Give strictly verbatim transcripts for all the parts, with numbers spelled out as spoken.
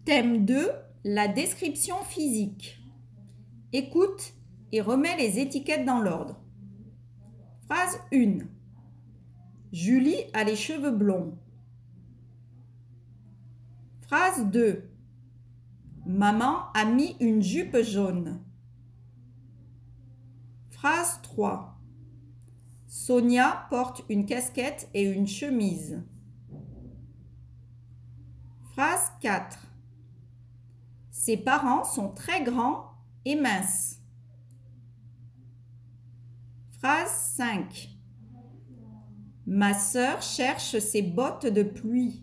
Thème deux, la description physique. Écoute et remets les étiquettes dans l'ordre. Phrase un. Julie a les cheveux blonds. Phrase deux. Maman a mis une jupe jaune. Phrase trois. Sonia porte une casquette et une chemise. Phrase quatre. Ses parents sont très grands et minces. Phrase cinq. Ma sœur cherche ses bottes de pluie.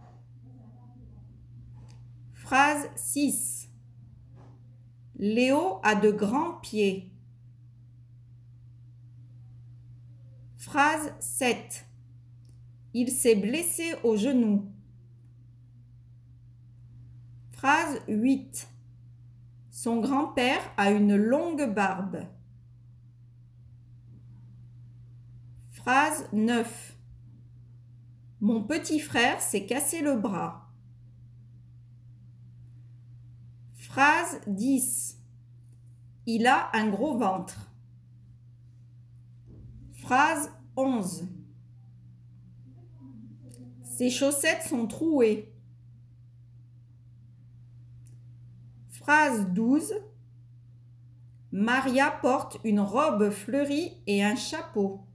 Phrase six. Léo a de grands pieds. Phrase sept. Il s'est blessé au genou. Phrase huit. Son grand-père a une longue barbe. Phrase neuf. Mon petit frère s'est cassé le bras. Phrase dix. Il a un gros ventre. Phrase onze. Ses chaussettes sont trouées. Phrase douze. Maria porte une robe fleurie et un chapeau.